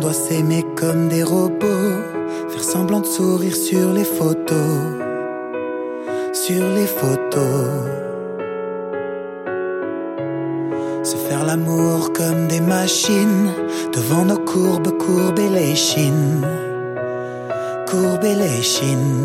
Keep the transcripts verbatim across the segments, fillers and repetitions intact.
doit s'aimer comme des robots, faire semblant de sourire sur les photos, sur les photos. Se faire l'amour comme des machines, devant nos courbes, courber les chines, courber les chines.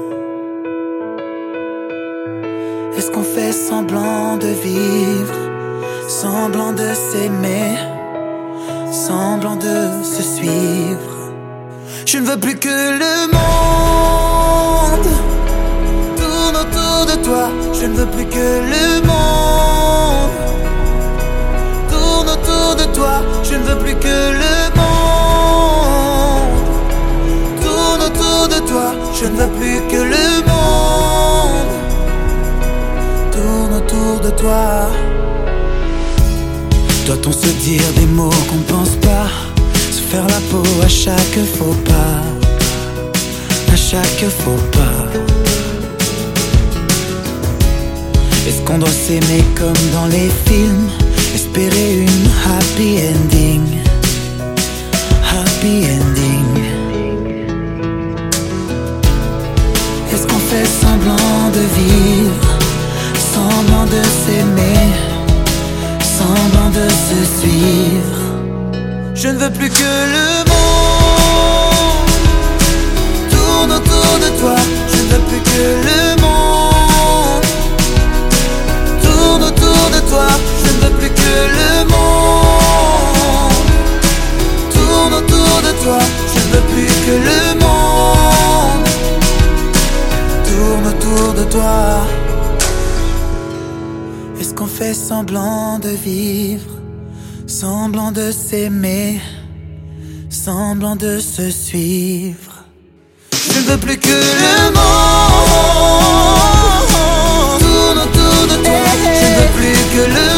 Est-ce qu'on fait semblant de vivre, semblant de s'aimer, semblant de se suivre? Je ne veux plus que le monde tourne autour de toi. Je ne veux plus que le monde tourne autour de toi. Je ne veux plus que le monde tourne autour de toi. Je ne veux plus que le monde tourne autour de toi. Doit-on se dire des mots qu'on pense pas, se faire la peau à chaque faux pas, à chaque faux pas? Est-ce qu'on doit s'aimer comme dans les films, espérer une happy ending, happy ending? Est-ce qu'on fait semblant de vivre, semblant de s'aimer, semblant de se suivre? Je ne veux plus que le monde tourne autour de toi. Je ne veux plus que le monde tourne autour de toi. Je ne veux plus que le monde tourne autour de toi. Je ne veux plus que le monde tourne autour de toi. Est-ce qu'on fait semblant de vivre, semblant de s'aimer, semblant de se suivre? Je ne veux plus que le monde tourne autour de toi. Je ne veux plus que le